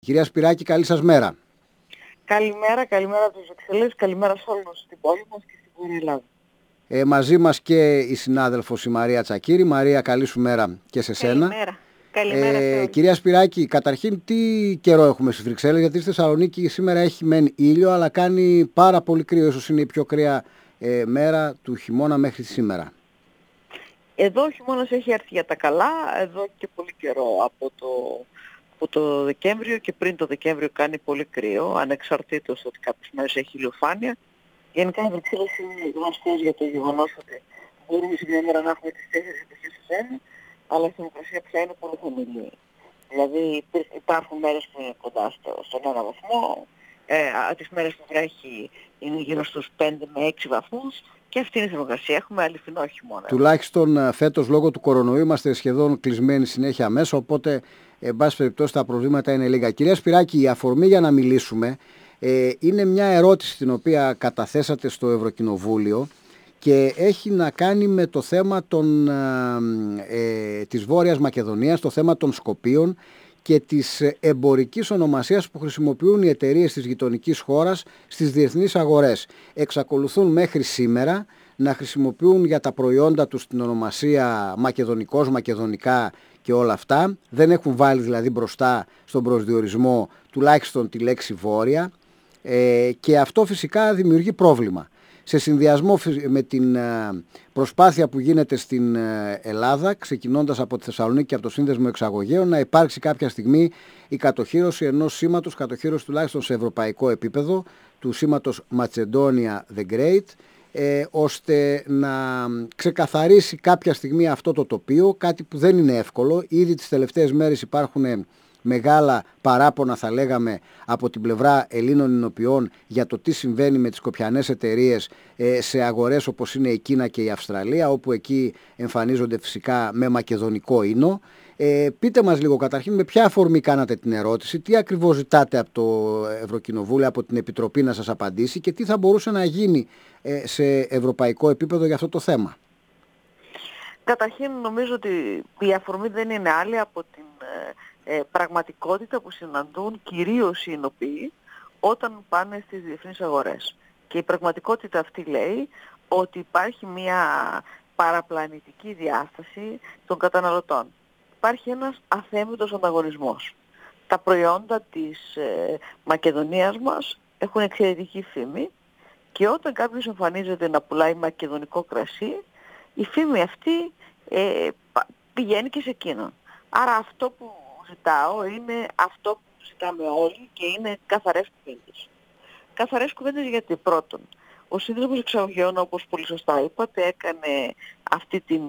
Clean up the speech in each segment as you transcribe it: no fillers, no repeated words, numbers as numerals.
Κυρία Σπυράκη, καλή σας μέρα. Καλημέρα από τις Βρυξέλλες, καλημέρα σε όλους στην πόλη μας και στην Βόρεια Ελλάδα. Μαζί μας και η συνάδελφος η Μαρία Τσακύρη. Μαρία, καλή σου μέρα και σε σένα. Καλημέρα σε όλους. Κυρία Σπυράκη, καταρχήν τι καιρό έχουμε στις Βρυξέλλες, γιατί στη Θεσσαλονίκη σήμερα έχει μεν ήλιο, αλλά κάνει πάρα πολύ κρύο. Ίσως είναι η πιο κρύα μέρα του χειμώνα μέχρι σήμερα. Εδώ ο χειμώνας έχει έρθει για τα καλά, εδώ και πολύ καιρό από το Δεκέμβριο και πριν το Δεκέμβριο κάνει πολύ κρύο, ανεξαρτήτως ότι κάποιες μέρες έχει ηλιοφάνεια. Γενικά οι Βρυξέλλες είναι γνωστές για το γεγονός ότι μπορούμε σε μια μέρα να έχουμε τις 4 εποχές του Σένα, αλλά η θερμοκρασία πια είναι πολύ χαμηλή. Δηλαδή υπάρχουν μέρες που είναι κοντά στον 1 βαθμό, τις μέρες που βρέχει είναι γύρω στους 5 με 6 βαθμούς και αυτή είναι η θερμοκρασία. Έχουμε αληθινό χειμώνα. Τουλάχιστον φέτος λόγω του κορονοϊού είμαστε σχεδόν κλεισμένοι συνέχεια μέσα, οπότε εν πάση περιπτώσει τα προβλήματα είναι λίγα. Κυρία Σπυράκη, η αφορμή για να μιλήσουμε είναι μια ερώτηση την οποία καταθέσατε στο Ευρωκοινοβούλιο και έχει να κάνει με το θέμα της Βόρειας Μακεδονίας, το θέμα των Σκοπίων και της εμπορικής ονομασίας που χρησιμοποιούν οι εταιρείες της γειτονικής χώρας στις διεθνείς αγορές. Εξακολουθούν μέχρι σήμερα να χρησιμοποιούν για τα προϊόντα τους την ονομασία μακεδονικός, μακεδονικά και όλα αυτά. Δεν έχουν βάλει δηλαδή μπροστά στον προσδιορισμό τουλάχιστον τη λέξη Βόρεια και αυτό φυσικά δημιουργεί πρόβλημα. Σε συνδυασμό με την προσπάθεια που γίνεται στην Ελλάδα, ξεκινώντας από τη Θεσσαλονίκη και από το Σύνδεσμο Εξαγωγέων, να υπάρξει κάποια στιγμή η κατοχύρωση ενός σήματος, κατοχύρωση τουλάχιστον σε ευρωπαϊκό επίπεδο, του σήματος Macedonia the Great, ώστε να ξεκαθαρίσει κάποια στιγμή αυτό το τοπίο, κάτι που δεν είναι εύκολο. Ήδη τις τελευταίες μέρες υπάρχουν μεγάλα παράπονα, θα λέγαμε, από την πλευρά Ελλήνων ηνοποιών για το τι συμβαίνει με τις σκοπιανές εταιρείες σε αγορές όπως είναι η Κίνα και η Αυστραλία, όπου εκεί εμφανίζονται φυσικά με μακεδονικό ίνο. Πείτε μας λίγο καταρχήν με ποια αφορμή κάνατε την ερώτηση, τι ακριβώς ζητάτε από το Ευρωκοινοβούλιο, από την Επιτροπή να σας απαντήσει και τι θα μπορούσε να γίνει σε ευρωπαϊκό επίπεδο για αυτό το θέμα. Καταρχήν νομίζω ότι η αφορμή δεν είναι άλλη από την πραγματικότητα που συναντούν κυρίως οι ηνοποιοί όταν πάνε στις διεθνείς αγορές. Και η πραγματικότητα αυτή λέει ότι υπάρχει μια παραπλανητική διάσταση των καταναλωτών. Υπάρχει ένας αθέμητος ανταγωνισμός. Τα προϊόντα της Μακεδονίας μας έχουν εξαιρετική φήμη και όταν κάποιος εμφανίζεται να πουλάει μακεδονικό κρασί, η φήμη αυτή πηγαίνει και σε εκείνον. Άρα αυτό που ζητάω είναι αυτό που ζητάμε όλοι και είναι καθαρές κουβέντες. Καθαρές κουβέντες γιατί πρώτον, ο Σύνδεσμος Εξαγωγέων, όπως πολύ σωστά είπατε, έκανε αυτή την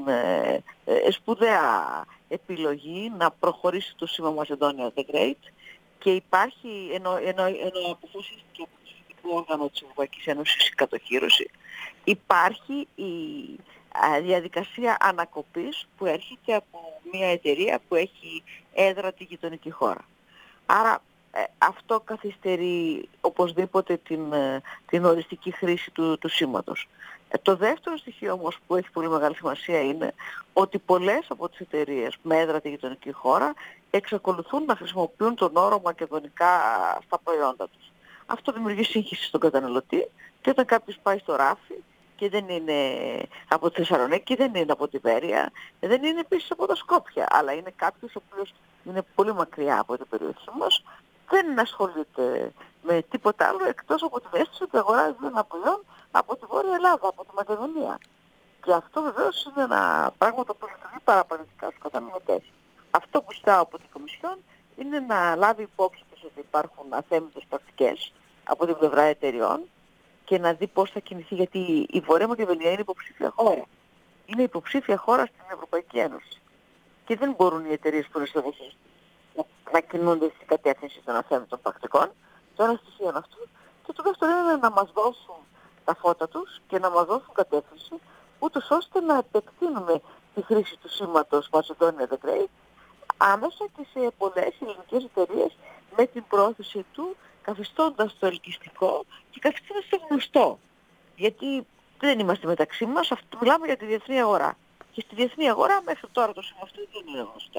σπουδαία επιλογή να προχωρήσει το σήμα Macedonia the Great και υπάρχει, ενώ αποφασίστηκε από το Συλλογικό Όργανο της Ευρωπαϊκής Ένωσης η κατοχύρωση, υπάρχει η διαδικασία ανακοπής που έρχεται από μια εταιρεία που έχει έδρα τη γειτονική χώρα. Άρα αυτό καθυστερεί οπωσδήποτε την οριστική χρήση του σήματος. Το δεύτερο στοιχείο όμως που έχει πολύ μεγάλη σημασία είναι ότι πολλές από τις εταιρείες με έδρα τη γειτονική χώρα εξακολουθούν να χρησιμοποιούν τον όρο μακεδονικά στα προϊόντα τους. Αυτό δημιουργεί σύγχυση στον καταναλωτή και όταν κάποιος πάει στο ράφι και δεν είναι από τη Θεσσαλονίκη, δεν είναι από τη Βέρεια, δεν είναι επίσης από τα Σκόπια, αλλά είναι κάποιος ο οποίος είναι πολύ μακριά από την περιοχή μας, δεν ασχολείται με τίποτα άλλο εκτός από την αίσθηση ότι αγοράζει ένα προϊόν από τη Βόρεια Ελλάδα, από τη Μακεδονία. Και αυτό βεβαίως είναι ένα πράγμα το οποίο λειτουργεί παραπλανητικά στους καταναλωτές. Αυτό που ζητάω από την Κομισιόν είναι να λάβει υπόψη της ότι υπάρχουν αθέμητες πρακτικές από την πλευρά εταιριών και να δει πώς θα κινηθεί, γιατί η Βόρεια Μακεδονία είναι υποψήφια χώρα. Είναι υποψήφια χώρα στην Ευρωπαϊκή Ένωση. Και δεν μπορούν οι εταιρείες που είναι στο δοχείο να κινούνται στην κατεύθυνση των αθέμητων πρακτικών. Το ένα στοιχείο είναι αυτό. Και το δεύτερο είναι να μας δώσουν τα φώτα τους και να μας δώσουν κατεύθυνση, ούτως ώστε να επεκτείνουμε τη χρήση του σήματος Macedonia the Great άμεσα και σε πολλές ελληνικές εταιρείες με την πρόθεση του, καθιστώντας το ελκυστικό και καθιστώντας το γνωστό. Γιατί δεν είμαστε μεταξύ μας, μιλάμε για τη διεθνή αγορά. Και στη διεθνή αγορά μέχρι τώρα το σήμα αυτό δεν είναι γνωστό.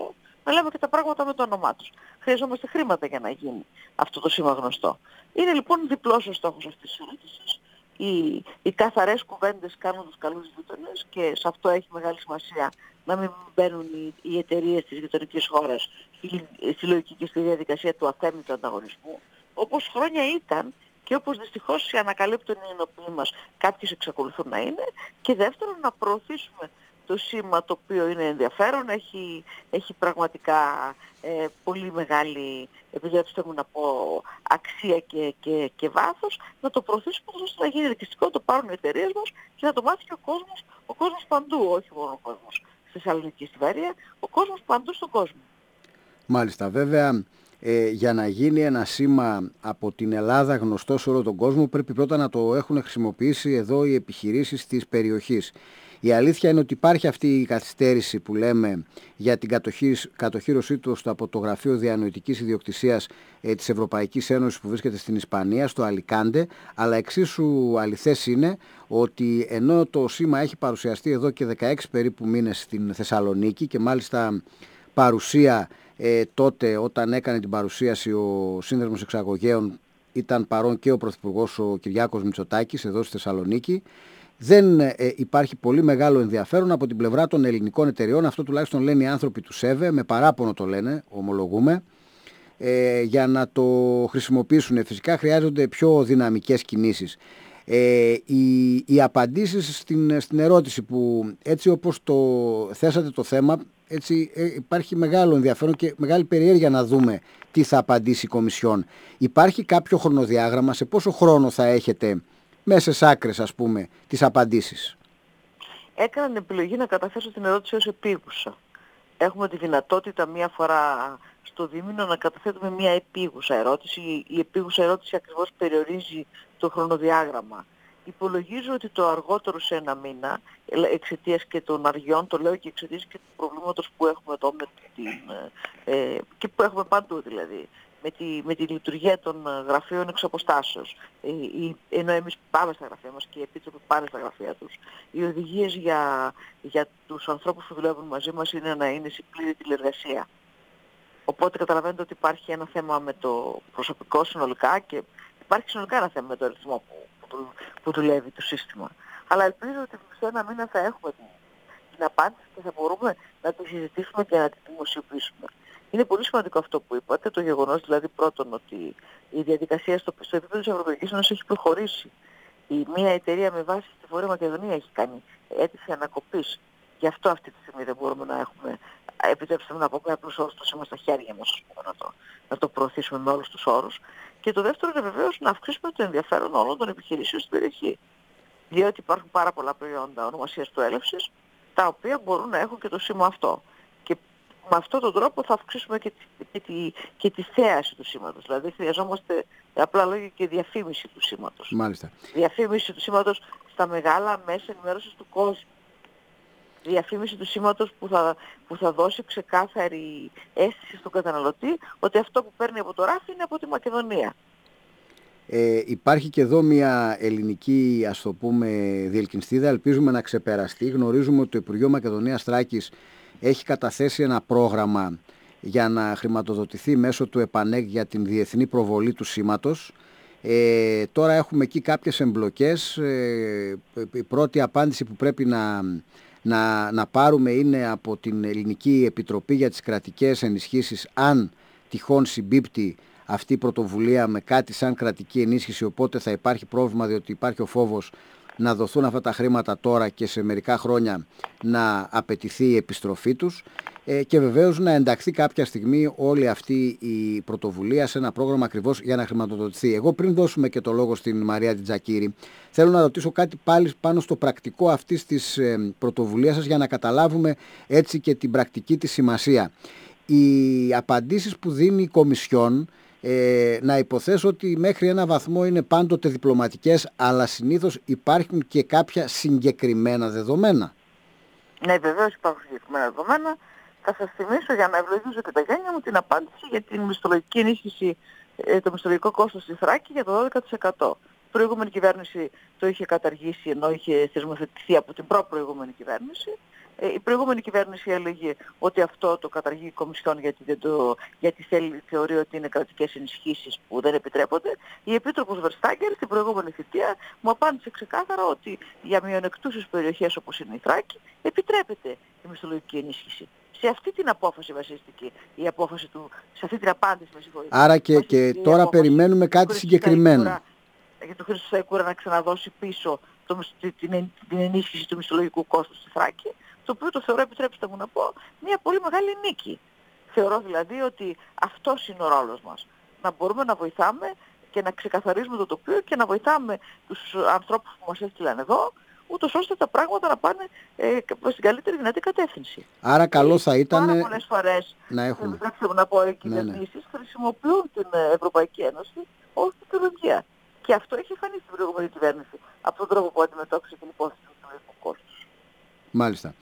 να λέμε και τα πράγματα με το όνομά τους. Χρειαζόμαστε χρήματα για να γίνει αυτό το σήμα γνωστό. Είναι λοιπόν διπλός ο στόχος αυτής της ερώτησης. Οι καθαρές κουβέντες κάνουν τους καλούς γείτονες και σε αυτό έχει μεγάλη σημασία να μην μπαίνουν οι εταιρείες της γειτονικής χώρας στη λογική και στη διαδικασία του αθέμητου ανταγωνισμού, όπως χρόνια ήταν και όπως δυστυχώς οι ανακαλύπτουν οι ενοποιοί μας κάποιοι εξακολουθούν να είναι, και δεύτερον να προωθήσουμε το σήμα το οποίο είναι ενδιαφέρον, έχει πραγματικά πολύ μεγάλη, επιτρέψτε μου να πω, αξία και βάθος, να το προωθήσουμε ώστε να γίνει ελκυστικό, να το πάρουν οι εταιρείες μας και να το μάθει και ο κόσμος παντού, όχι μόνο ο κόσμος στη Θεσσαλονίκη, στη Βαρία, ο κόσμος παντού στον κόσμο. Μάλιστα, βέβαια, για να γίνει ένα σήμα από την Ελλάδα γνωστό σε όλο τον κόσμο, πρέπει πρώτα να το έχουν χρησιμοποιήσει εδώ οι επιχειρήσεις της περιοχής. Η αλήθεια είναι ότι υπάρχει αυτή η καθυστέρηση που λέμε για την κατοχύρωσή του από το Γραφείο Διανοητικής Ιδιοκτησίας της Ευρωπαϊκής Ένωσης που βρίσκεται στην Ισπανία, στο Αλικάντε, αλλά εξίσου αληθές είναι ότι ενώ το σήμα έχει παρουσιαστεί εδώ και 16 περίπου μήνες στην Θεσσαλονίκη και μάλιστα παρουσία τότε όταν έκανε την παρουσίαση ο Σύνδεσμος Εξαγωγέων ήταν παρόν και ο Πρωθυπουργός ο Κυριάκος Μητσοτάκης εδώ στη Θεσσαλονίκη, δεν υπάρχει πολύ μεγάλο ενδιαφέρον από την πλευρά των ελληνικών εταιριών. Αυτό τουλάχιστον λένε οι άνθρωποι του ΣΕΒΕ, με παράπονο το λένε, ομολογούμε, για να το χρησιμοποιήσουν. Φυσικά χρειάζονται πιο δυναμικές κινήσεις. Οι απαντήσεις στην ερώτηση που έτσι όπως το θέσατε το θέμα, έτσι υπάρχει μεγάλο ενδιαφέρον και μεγάλη περιέργεια να δούμε τι θα απαντήσει η Κομισιόν. Υπάρχει κάποιο χρονοδιάγραμμα, σε πόσο χρόνο θα έχετε μέσες άκρες, ας πούμε, τις απαντήσεις? Έκαναν επιλογή να καταθέσω την ερώτηση ως επίγουσα. Έχουμε τη δυνατότητα μία φορά στο δίμηνο να καταθέτουμε μία επίγουσα ερώτηση. Η επίγουσα ερώτηση ακριβώς περιορίζει το χρονοδιάγραμμα. Υπολογίζω ότι το αργότερο σε ένα μήνα, εξαιτίας και των αργιών, το λέω και εξαιτίας και του προβλήματος που έχουμε εδώ και που έχουμε παντού δηλαδή, με τη λειτουργία των γραφείων εξ αποστάσεως. Ενώ εμείς πάμε στα γραφεία μας και οι επίτροποι πάνε στα γραφεία τους. Οι οδηγίες για τους ανθρώπους που δουλεύουν μαζί μας είναι να είναι σε πλήρη τηλεργασία. Οπότε καταλαβαίνετε ότι υπάρχει ένα θέμα με το προσωπικό συνολικά και υπάρχει συνολικά ένα θέμα με το αριθμό που δουλεύει το σύστημα. Αλλά ελπίζω ότι σε ένα μήνα θα έχουμε την απάντηση και θα μπορούμε να τη συζητήσουμε και να τη δημοσιοποιήσουμε. Είναι πολύ σημαντικό αυτό που είπατε, το γεγονός δηλαδή πρώτον ότι η διαδικασία στο επίπεδο της Ευρωπαϊκής Ένωσης έχει προχωρήσει. Μία εταιρεία με βάση στη Βόρεια Μακεδονία έχει κάνει αίτηση ανακοπής. Γι' αυτό αυτή τη στιγμή δεν μπορούμε να έχουμε, επιτρέψτε μου να πω, με απλούς όρους το σήμα στα χέρια μας, να το προωθήσουμε με όλους τους όρους. Και το δεύτερο είναι βεβαίως να αυξήσουμε το ενδιαφέρον όλων των επιχειρήσεων στην περιοχή. Διότι υπάρχουν πάρα πολλά προϊόντα ονομασίας του έλευσης, τα οποία μπορούν να έχουν και το σήμα αυτό. Και με αυτόν τον τρόπο θα αυξήσουμε και τη θέαση του σήματος. Δηλαδή χρειαζόμαστε, απλά λόγια, και διαφήμιση του σήματος. Μάλιστα. Διαφήμιση του σήματος στα μεγάλα μέσα ενημέρωσης του κόσμου. Διαφήμιση του σήματος που θα δώσει ξεκάθαρη αίσθηση στον καταναλωτή ότι αυτό που παίρνει από το ράφι είναι από τη Μακεδονία. Υπάρχει και εδώ μια ελληνική, ας το πούμε, διελκυνστίδα, ελπίζουμε να ξεπεραστεί. Γνωρίζουμε ότι το Υπουργείο Μακεδονίας Θράκης έχει καταθέσει ένα πρόγραμμα για να χρηματοδοτηθεί μέσω του ΕΠΑΝΕΚ για την διεθνή προβολή του σήματος. Τώρα έχουμε εκεί κάποιες εμπλοκές. Η πρώτη απάντηση που πρέπει να πάρουμε είναι από την Ελληνική Επιτροπή για τις Κρατικές Ενισχύσεις, αν τυχόν συμπίπτει αυτή η πρωτοβουλία με κάτι σαν κρατική ενίσχυση, οπότε θα υπάρχει πρόβλημα, διότι υπάρχει ο φόβος να δοθούν αυτά τα χρήματα τώρα και σε μερικά χρόνια να απαιτηθεί η επιστροφή τους, και βεβαίως να ενταχθεί κάποια στιγμή όλη αυτή η πρωτοβουλία σε ένα πρόγραμμα ακριβώς για να χρηματοδοτηθεί. Εγώ, πριν δώσουμε και το λόγο στην Μαρία Τζακίρη, θέλω να ρωτήσω κάτι πάλι πάνω στο πρακτικό αυτής της πρωτοβουλίας σας, για να καταλάβουμε έτσι και την πρακτική της σημασία. Οι απαντήσεις που δίνει η Κομισιόν, να υποθέσω ότι μέχρι ένα βαθμό είναι πάντοτε διπλωματικές, αλλά συνήθως υπάρχουν και κάποια συγκεκριμένα δεδομένα. Ναι, βεβαίως υπάρχουν συγκεκριμένα δεδομένα. Θα σας θυμίσω, για να ευλογήσω και τα γένια μου, την απάντηση για την μισθολογική ενίσχυση, το μισθολογικό κόστος στη Θράκη για το 12%. Η προηγούμενη κυβέρνηση το είχε καταργήσει, ενώ είχε θεσμοθετηθεί από την προπροηγούμενη κυβέρνηση. Η προηγούμενη κυβέρνηση έλεγε ότι αυτό το καταργεί η Κομισιόν γιατί θεωρεί ότι είναι κρατικές ενισχύσεις που δεν επιτρέπονται. Η Επίτροπος Βερστάγκερ στην προηγούμενη θητεία μου απάντησε ξεκάθαρα ότι για μειονεκτούσες περιοχές όπως είναι η Θράκη επιτρέπεται η μισθολογική ενίσχυση. Σε αυτή την απόφαση βασίστηκε η απόφαση σε αυτή την απάντηση, με συγχωρείτε. Άρα και τώρα περιμένουμε κάτι συγκεκριμένο. Για τον Χρήστο Σταϊκούρα να ξαναδώσει πίσω την ενίσχυση του μισθολογικού κόστους στη Θράκη, το οποίο το θεωρώ, επιτρέψτε μου να πω, μια πολύ μεγάλη νίκη. Θεωρώ δηλαδή ότι αυτός είναι ο ρόλος μας. Να μπορούμε να βοηθάμε και να ξεκαθαρίζουμε το τοπίο και να βοηθάμε τους ανθρώπους που μας έστειλαν εδώ, ούτως ώστε τα πράγματα να πάνε προς την καλύτερη δυνατή κατεύθυνση. Άρα καλό θα ήταν πάρα πολλές φορές, επιτρέψτε μου να πω, οι κυβερνήσεις χρησιμοποιούν την Ευρωπαϊκή Ένωση ως δικαιολογία. Και αυτό έχει φανεί στην προηγούμενη κυβέρνηση, από τον τρόπο που αντιμετώπισε την υπόθεση του κοινωνικού κόστους. Μάλιστα.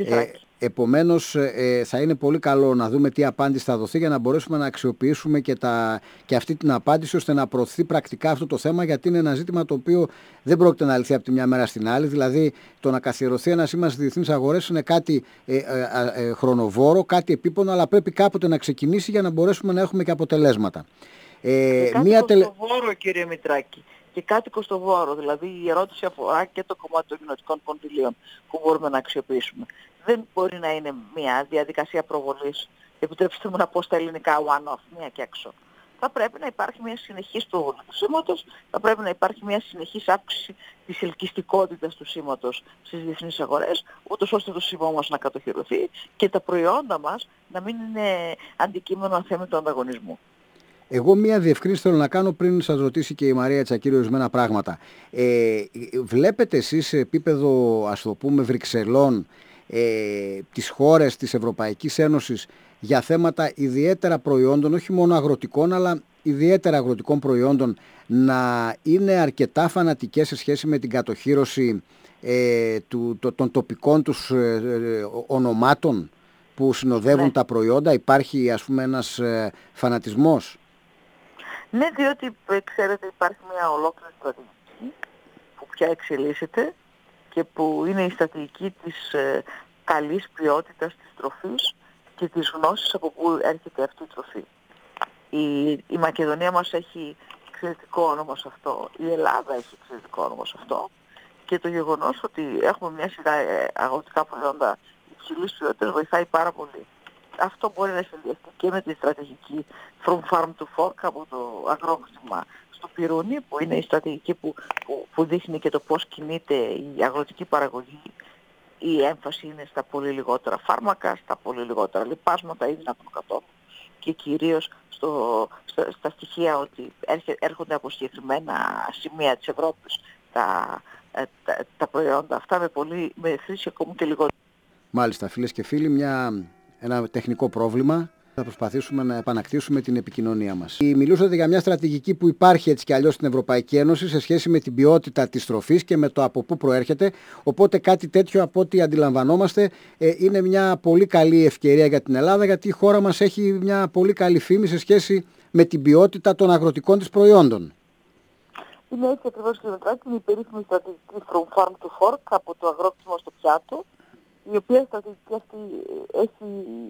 Επομένως θα είναι πολύ καλό να δούμε τι απάντηση θα δοθεί για να μπορέσουμε να αξιοποιήσουμε και αυτή την απάντηση ώστε να προωθηθεί πρακτικά αυτό το θέμα, γιατί είναι ένα ζήτημα το οποίο δεν πρόκειται να λυθεί από τη μια μέρα στην άλλη. Δηλαδή το να καθιερωθεί ένα σήμα στις διεθνείς αγορές είναι κάτι χρονοβόρο, κάτι επίπονο, αλλά πρέπει κάποτε να ξεκινήσει για να μπορέσουμε να έχουμε και αποτελέσματα. Κάτι κοστοβόρο, κύριε Μητράκη. Και κάτι κοστοβόρο, δηλαδή η ερώτηση αφορά και το κομμάτι των κοινοτικών κονδυλίων που μπορούμε να αξιοποιήσουμε. Δεν μπορεί να είναι μια διαδικασία προβολής, επιτρέψτε μου να πω στα ελληνικά one-off, μία και έξω. Θα πρέπει να υπάρχει μια συνεχής προβολή του σήματος, θα πρέπει να υπάρχει μια συνεχής αύξηση της ελκυστικότητας του σήματος στις διεθνείς αγορές, ούτως ώστε το σήμα μας να κατοχυρωθεί και τα προϊόντα μας να μην είναι αντικείμενο αθέμητου ανταγωνισμού. Εγώ μία διευκρίνηση θέλω να κάνω πριν σας ρωτήσει και η Μαρία Τσακίρη ορισμένα πράγματα. Βλέπετε εσείς σε επίπεδο, ας το πούμε, Βρυξελών, τις χώρες της Ευρωπαϊκής Ένωσης για θέματα ιδιαίτερα προϊόντων, όχι μόνο αγροτικών, αλλά ιδιαίτερα αγροτικών προϊόντων, να είναι αρκετά φανατικές σε σχέση με την κατοχύρωση των τοπικών τους ονομάτων που συνοδεύουν τα προϊόντα? Υπάρχει, ας πούμε, ένας φανατισμός? Ναι, διότι ξέρετε υπάρχει μια ολόκληρη στρατηγική που πια εξελίσσεται και που είναι η στρατηγική της καλής ποιότητας της τροφής και της γνώσης από πού έρχεται αυτή η τροφή. Η Μακεδονία μας έχει εξαιρετικό όνομα σε αυτό, η Ελλάδα έχει εξαιρετικό όνομα σε αυτό και το γεγονός ότι έχουμε μια σειρά αγροτικά προϊόντα υψηλής ποιότητας βοηθάει πάρα πολύ. Αυτό μπορεί να συνδυαστεί και με τη στρατηγική From Farm to Fork από το αγρόκτημα στο Πυρούνι, που είναι η στρατηγική που δείχνει και το πώς κινείται η αγροτική παραγωγή. Η έμφαση είναι στα πολύ λιγότερα φάρμακα, στα πολύ λιγότερα λιπάσματα ή δυνατόν κατόπιν και κυρίως στα στοιχεία ότι έρχονται από συγκεκριμένα σημεία της Ευρώπης τα προϊόντα αυτά με χρήση ακόμη και λιγότερο. Μάλιστα, φίλες και φίλοι, ένα τεχνικό πρόβλημα. Θα προσπαθήσουμε να επανακτήσουμε την επικοινωνία μας. Μιλούσατε για μια στρατηγική που υπάρχει έτσι κι αλλιώς στην Ευρωπαϊκή Ένωση σε σχέση με την ποιότητα της τροφής και με το από πού προέρχεται. Οπότε κάτι τέτοιο, από ό,τι αντιλαμβανόμαστε, είναι μια πολύ καλή ευκαιρία για την Ελλάδα, γιατί η χώρα μας έχει μια πολύ καλή φήμη σε σχέση με την ποιότητα των αγροτικών της προϊόντων. Είναι έτσι ακριβώς, κύριε Μητράκη, είναι η περίφημη στρατηγική From Farm to Fork από το αγρόκτημα στο πιάτο, η οποία στρατηγική αυτή είναι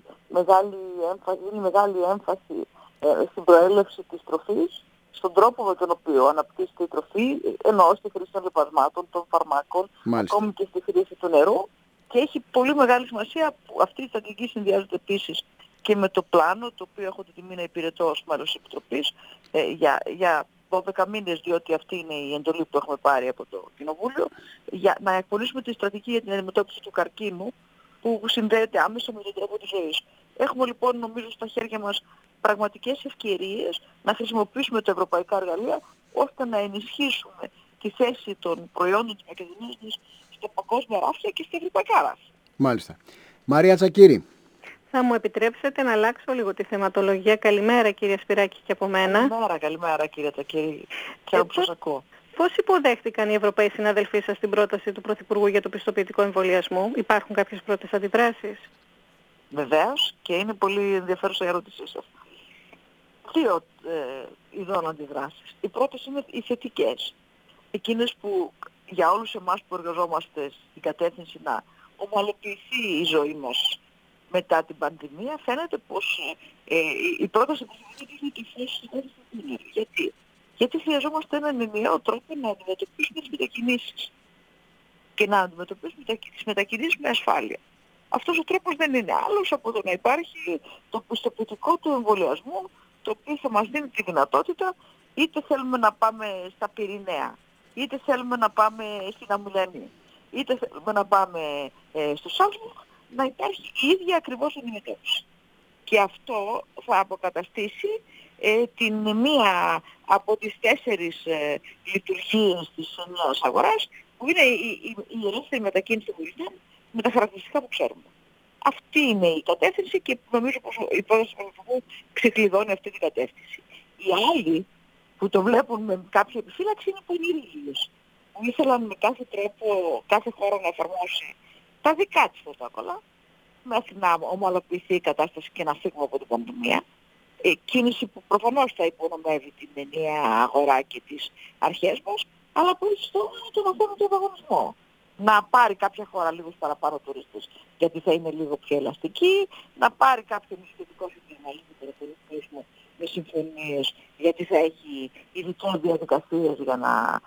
μεγάλη έμφαση στην προέλευση της τροφής, στον τρόπο με τον οποίο αναπτύσσεται η τροφή, εννοώ στη χρήση των λιπασμάτων, των φαρμάκων, ακόμη και στη χρήση του νερού, και έχει πολύ μεγάλη σημασία που αυτή η στρατηγική συνδυάζεται επίσης και με το πλάνο, το οποίο έχω την τιμή να υπηρετώ ως μέλος της Επιτροπής για 12 μήνες, διότι αυτή είναι η εντολή που έχουμε πάρει από το Κοινοβούλιο, για να εκπονήσουμε τη στρατηγική για την αντιμετώπιση του καρκίνου, που συνδέεται άμεσα με τον τρόπο της ζωής. Έχουμε λοιπόν, νομίζω, στα χέρια μας πραγματικές ευκαιρίες να χρησιμοποιήσουμε τα ευρωπαϊκά εργαλεία, ώστε να ενισχύσουμε τη θέση των προϊόντων της Μακεδονίας στα παγκόσμια ράφια και στα ευρωπαϊκά ράφια. Μάλιστα. Μαρία Τσακίρη. Θα μου επιτρέψετε να αλλάξω λίγο τη θεματολογία. Καλημέρα, κύριε Σπυράκη, και από μένα. Καλημέρα κύριε Τσακίρη. Χαίρομαι που σας ακούω. Πώς υποδέχτηκαν οι Ευρωπαίοι συναδελφοί σας την πρόταση του Πρωθυπουργού για το πιστοποιητικό εμβολιασμό? Υπάρχουν κάποιες πρώτες αντιδράσεις? Βεβαίως, και είναι πολύ ενδιαφέρουσα η ερώτησή σας. Δύο ειδών αντιδράσεις. Οι πρώτες είναι οι θετικές. Εκείνες που για όλους εμάς που εργαζόμαστε στην κατεύθυνση να ομαλοποιηθεί η ζωή μας μετά την πανδημία, φαίνεται πως η πρόταση που είναι τη θέση του κόσμου. Γιατί χρειαζόμαστε έναν ενιαίο τρόπο να αντιμετωπίσουμε τις μετακινήσεις και να αντιμετωπίσουμε τις μετακινήσεις με ασφάλεια. Αυτός ο τρόπος δεν είναι άλλος από το να υπάρχει το πιστοποιητικό του εμβολιασμού, το οποίο θα μας δίνει τη δυνατότητα, είτε θέλουμε να πάμε στα Πυρηναία, είτε θέλουμε να πάμε στην Αμουλιανή, είτε θέλουμε να πάμε στο Σάλσμπουργκ, να υπάρχει η ίδια ακριβώς αντιμετώπιση. Και αυτό θα αποκαταστήσει την μία από τις 4 λειτουργίες της ενιαίας αγοράς, που είναι η ελεύθερη μετακίνηση των πολιτών με τα χαρακτηριστικά που ξέρουμε. Αυτή είναι η κατεύθυνση και νομίζω πως η πρόταση του Πρωθυπουργού ξεκλειδώνει αυτή την κατεύθυνση. Οι άλλοι που το βλέπουν με κάποια επιφύλαξη είναι πολύ λίγοι, που ήθελαν με κάθε τρόπο κάθε χώρα να εφαρμόσει τα δικά της πρωτόκολλα, μέχρι να ομαλοποιηθεί η κατάσταση και να φύγουμε από την πανδημία. Κίνηση που προφανώς θα υπονομεύει την ενιαία αγορά και τις αρχές μας, αλλά που έχει στόχο τον αθέμητο ανταγωνισμό. Να πάρει κάποια χώρα λίγους παραπάνω τουρίστες, γιατί θα είναι λίγο πιο ελαστική, να πάρει κάποιο νησιωτικό σύστημα λίγο περισσότερο με συμφωνίες, γιατί θα έχει ειδικές διαδικασίες για να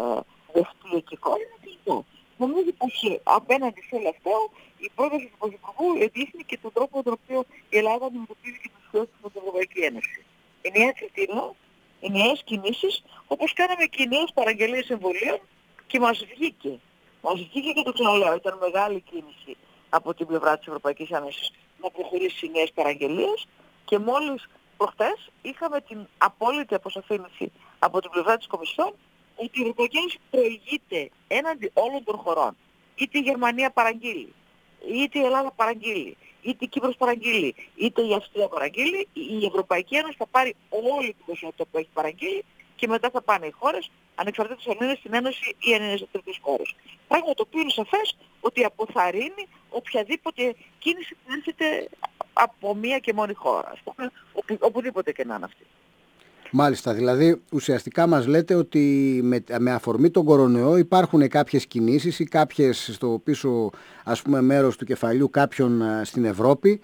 δεχτεί εκεί κόσμο κλπ. Νομίζω πως απέναντι σε όλο αυτό η πρόταση του Πρωθυπουργού δείχνει και τον τρόπο με τον οποίο η Ελλάδα αντιμετωπίζει και τις σχέσεις με την Ευρωπαϊκή Ένωση. Ενιαία κριτήρια, ενιαίες κινήσεις, όπως κάναμε και ενιαίες παραγγελίες εμβολίων και μας βγήκε. Μας βγήκε και το ξαναλέω, ήταν μεγάλη κίνηση από την πλευρά της Ευρωπαϊκής Ένωσης να προχωρήσει σε νέες παραγγελίες και μόλις προχτές είχαμε την απόλυτη αποσαφήνιση από την πλευρά της Κομισιόν ότι η Ευρωπαϊκή Ένωση προηγείται έναντι όλων των χωρών. Είτε η Γερμανία παραγγείλει, είτε η Ελλάδα παραγγείλει, είτε η Κύπρος παραγγείλει, είτε η Αυστρία παραγγείλει, η Ευρωπαϊκή Ένωση θα πάρει όλη την ποσότητα που έχει παραγγείλει και μετά θα πάνε οι χώρες, ανεξαρτήτως αν είναι στην Ένωση ή αν είναι σε τρίτες χώρες. Πράγμα το οποίο είναι σαφές ότι αποθαρρύνει οποιαδήποτε κίνηση που έρχεται από μία και μόνη χώρα, ας πούμε, οπουδήποτε και να είναι αυτή. Μάλιστα, δηλαδή ουσιαστικά μας λέτε ότι με αφορμή τον κορονοϊό υπάρχουν κάποιες κινήσεις ή κάποιες στο πίσω ας πούμε μέρος του κεφαλιού κάποιων στην Ευρώπη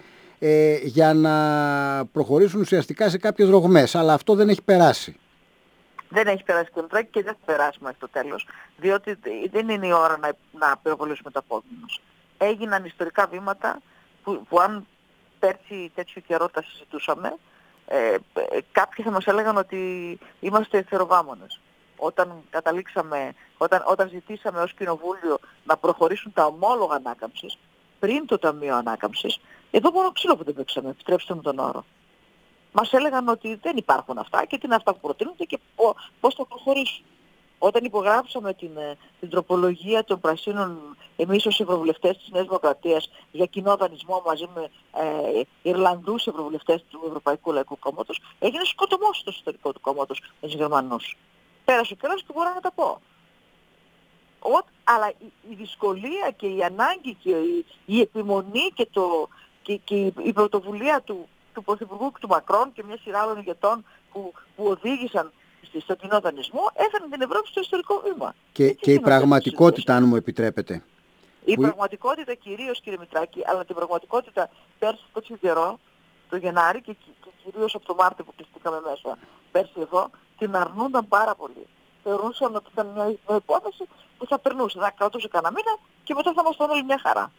για να προχωρήσουν ουσιαστικά σε κάποιες ρογμές, αλλά αυτό δεν έχει περάσει. Δεν έχει περάσει και δεν θα περάσει μέχρι το τέλος, διότι δεν είναι η ώρα να πυροβολήσουμε τα πόδια μας. Έγιναν ιστορικά βήματα που αν πέρσι τέτοιο καιρό τα συζητούσαμε, κάποιοι θα μας έλεγαν ότι είμαστε εθεροβάμονες. Όταν ζητήσαμε ως Κοινοβούλιο να προχωρήσουν τα ομόλογα ανάκαμψης, πριν το Ταμείο Ανάκαμψης, εδώ μόνο ξύλο που δεν παίξαμε, επιτρέψτε μου τον όρο. Μας έλεγαν ότι δεν υπάρχουν αυτά και τι είναι αυτά που προτείνονται και πώς θα προχωρήσουν. Όταν υπογράψαμε την τροπολογία των Πρασίνων εμείς ως ευρωβουλευτές της Νέας Δημοκρατίας για κοινό δανεισμό μαζί με Ιρλανδούς ευρωβουλευτές του Ευρωπαϊκού Λαϊκού Κόμματος, έγινε σκοτωμός στο εσωτερικό του κόμματος με τους Γερμανούς. Πέρασε ο καιρός και μπορώ να τα πω. Αλλά η δυσκολία και η ανάγκη και η επιμονή και η πρωτοβουλία του Πρωθυπουργού και του Μακρόν και μια σειρά άλλων ηγετών που οδήγησαν στο κοινό δανεισμό έφεραν την Ευρώπη στο ιστορικό βήμα. Και η πραγματικότητα, αν μου επιτρέπετε. Η πραγματικότητα κυρίως, κύριε Μητράκη, αλλά την πραγματικότητα πέρσι τέτοιο καιρό, το Γενάρη και κυρίως από το Μάρτιο που κλειστήκαμε μέσα πέρσι εδώ, την αρνούνταν πάρα πολύ. Θεωρούσαν ότι ήταν μια υπόθεση που θα περνούσε, θα κρατούσε κανένα μήνα και μετά θα ήμασταν όλοι μια χαρά.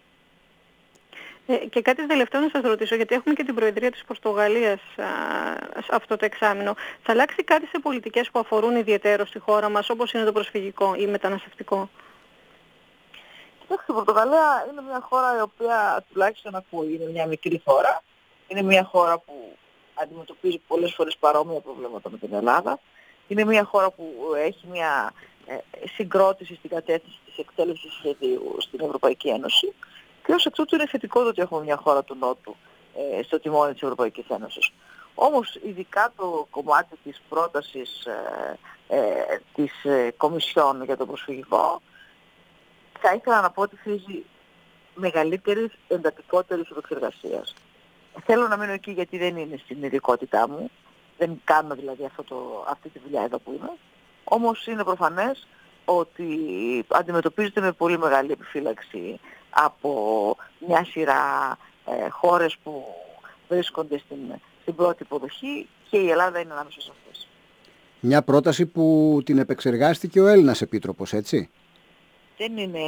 Και κάτι τελευταίο να σας ρωτήσω, γιατί έχουμε και την Προεδρία της Πορτογαλίας αυτό το εξάμηνο. Θα αλλάξει κάτι σε πολιτικές που αφορούν ιδιαίτερα στη χώρα μας, όπως είναι το προσφυγικό ή μεταναστευτικό? Κοιτάξτε, η Πορτογαλία είναι μια χώρα η οποία τουλάχιστον ακούει. Είναι μια μικρή χώρα. Είναι μια χώρα που αντιμετωπίζει πολλές φορές παρόμοια προβλήματα με την Ελλάδα. Είναι μια χώρα που έχει μια συγκρότηση στην κατεύθυνση της εκτέλεσης σχεδίου στην Ευρωπαϊκή Ένωση. Και ως εκ τούτου είναι θετικό το ότι έχουμε μια χώρα του Νότου στο τιμόνι της Ευρωπαϊκής Ένωσης. Όμως ειδικά το κομμάτι της πρότασης της Κομισιόν για το προσφυγικό θα ήθελα να πω ότι χρήζει μεγαλύτερης, εντατικότερης επεξεργασίας. Θέλω να μείνω εκεί γιατί δεν είναι στην ειδικότητά μου. Δεν κάνω δηλαδή αυτή τη δουλειά εδώ που είμαι. Όμως είναι προφανές ότι αντιμετωπίζεται με πολύ μεγάλη επιφύλαξη από μια σειρά χώρες που βρίσκονται στην πρώτη υποδοχή και η Ελλάδα είναι ανάμεσα σε αυτές. Μια πρόταση που την επεξεργάστηκε ο Έλληνας Επίτροπος, έτσι? Δεν είναι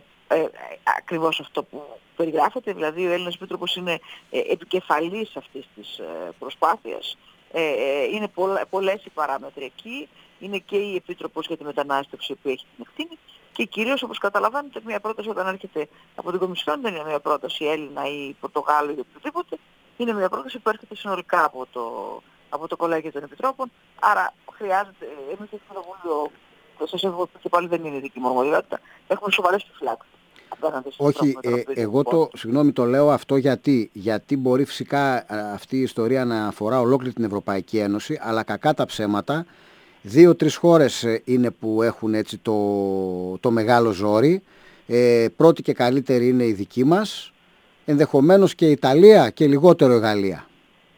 ακριβώς αυτό που περιγράφεται, δηλαδή ο Έλληνας Επίτροπος είναι επικεφαλής αυτής της προσπάθειας. Είναι πολλές οι παράμετροι εκεί, είναι και η Επίτροπος για τη μετανάστευση που έχει την ευθύνη και κυρίως, όπως καταλαβαίνετε, μια πρόταση όταν έρχεται από την Κομισιόν δεν είναι μια πρόταση Έλληνα ή Πορτογάλου ή οποιοδήποτε, είναι μια πρόταση που έρχεται συνολικά από το Κολέγιο των Επιτρόπων, άρα χρειάζεται, εμείς στο Κοινοβούλιο, σας έχω και πάλι δεν είναι δική μου αρμοδιότητα, έχουμε σοβαρές επιφυλάξεις. Όχι, εγώ συγγνώμη, το λέω αυτό γιατί μπορεί φυσικά αυτή η ιστορία να αφορά ολόκληρη την Ευρωπαϊκή Ένωση, αλλά κακά τα ψέματα, 2-3 χώρες είναι που έχουν έτσι το μεγάλο ζόρι. Πρώτη και καλύτερη είναι η δική μας, ενδεχομένως και η Ιταλία και λιγότερο η Γαλλία.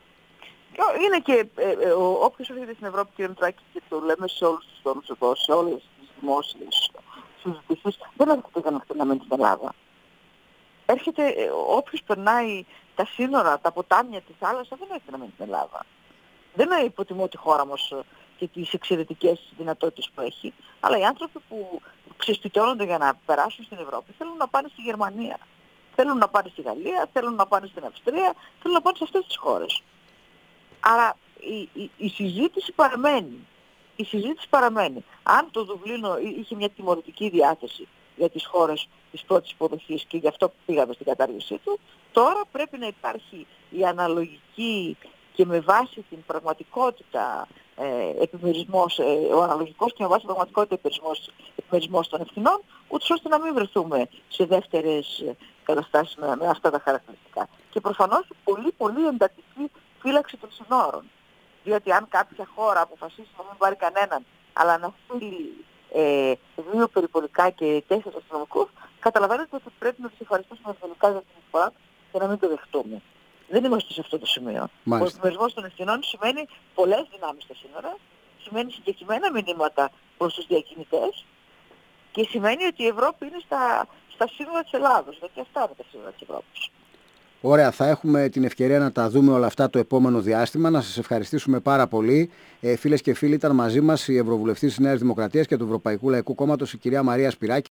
Είναι και όποιος έρχεται στην Ευρώπη, κύριε Μητσάκη, και το λέμε σε όλους τους τόνους εδώ, σε όλες τις δημόσιες συζητήσεις, δεν έρχεται για να μένει στην Ελλάδα. Έρχεται, όποιος περνάει τα σύνορα, τα ποτάμια, τη θάλασσα, δεν έρχεται να μένει στην Ελλάδα. Δεν υποτιμώ τη χώρα μας και τις εξαιρετικές δυνατότητες που έχει, αλλά οι άνθρωποι που ξεστιτώνονται για να περάσουν στην Ευρώπη θέλουν να πάνε στη Γερμανία, θέλουν να πάνε στη Γαλλία, θέλουν να πάνε στην Αυστρία, θέλουν να πάνε σε αυτές τις χώρες. Άρα η συζήτηση παραμένει. Η συζήτηση παραμένει. Αν το Δουβλίνο είχε μια τιμωρητική διάθεση για τις χώρες της πρώτης υποδοχής και γι' αυτό πήγαμε στην κατάργησή του, τώρα πρέπει να υπάρχει η αναλογική και με βάση την πραγματικότητα επιμερισμός, ο αναλογικός και με βάση την πραγματικότητα επιμερισμός των ευθυνών, ούτως ώστε να μην βρεθούμε σε δεύτερες καταστάσεις με αυτά τα χαρακτηριστικά. Και προφανώς πολύ πολύ εντατική φύλαξη των συνόρων. Διότι αν κάποια χώρα αποφασίσει να μην πάρει κανέναν, αλλά να στείλει 2 περιπολικά και 4 αστυνομικούς, καταλαβαίνετε ότι πρέπει να τους ευχαριστήσουμε εθνικά για την εισφορά και να μην το δεχτούμε. Δεν είμαστε σε αυτό το σημείο. Μάλιστα. Ο επιμερισμός των ευθυνών σημαίνει πολλές δυνάμεις στα σύνορα, σημαίνει συγκεκριμένα μηνύματα προς τους διακινητές και σημαίνει ότι η Ευρώπη είναι στα σύνορα της Ελλάδος, γιατί αυτά είναι τα σύνορα της Ευρώπης. Ωραία, θα έχουμε την ευκαιρία να τα δούμε όλα αυτά το επόμενο διάστημα. Να σας ευχαριστήσουμε πάρα πολύ. Φίλες και φίλοι, ήταν μαζί μας η Ευρωβουλευτής της Νέας Δημοκρατίας και του Ευρωπαϊκού Λαϊκού Κόμματος, η κυρία Μαρία Σπυράκη.